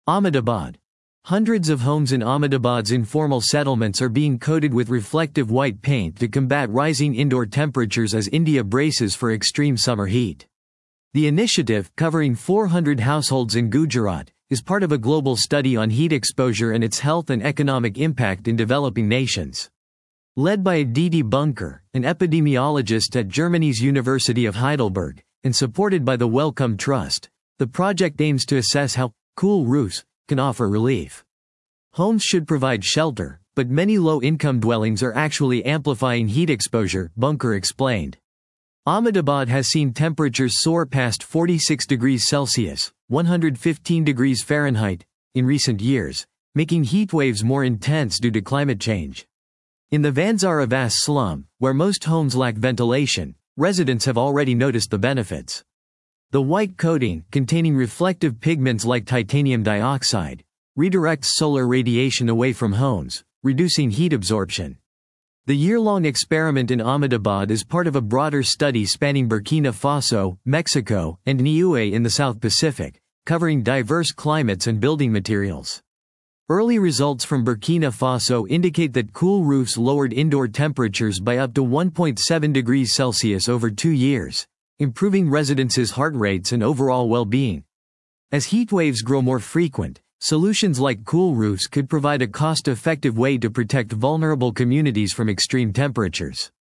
Ahmedabad. Hundreds of homes in Ahmedabad's informal settlements are being coated with reflective white paint to combat rising indoor temperatures as India braces for extreme summer heat. The initiative, covering 400 households in Gujarat, is part of a global study on heat exposure and its health and economic impact in developing nations. Led by Aditi Bunker, an epidemiologist at Germany's University of Heidelberg, and supported by the Wellcome Trust, the project aims to assess how cool roofs can offer relief. Homes should provide shelter, but many low-income dwellings are actually amplifying heat exposure, Bunker explained. Ahmedabad has seen temperatures soar past 46 degrees Celsius, 115 degrees Fahrenheit, in recent years, making heat waves more intense due to climate change. In the Vanzaravas slum, where most homes lack ventilation, residents have already noticed the benefits. The white coating, containing reflective pigments like titanium dioxide, redirects solar radiation away from homes, reducing heat absorption. The year-long experiment in Ahmedabad is part of a broader study spanning Burkina Faso, Mexico, and Niue in the South Pacific, covering diverse climates and building materials. Early results from Burkina Faso indicate that cool roofs lowered indoor temperatures by up to 1.7 degrees Celsius over 2 years, improving residents' heart rates and overall well-being. As heat waves grow more frequent, solutions like cool roofs could provide a cost-effective way to protect vulnerable communities from extreme temperatures.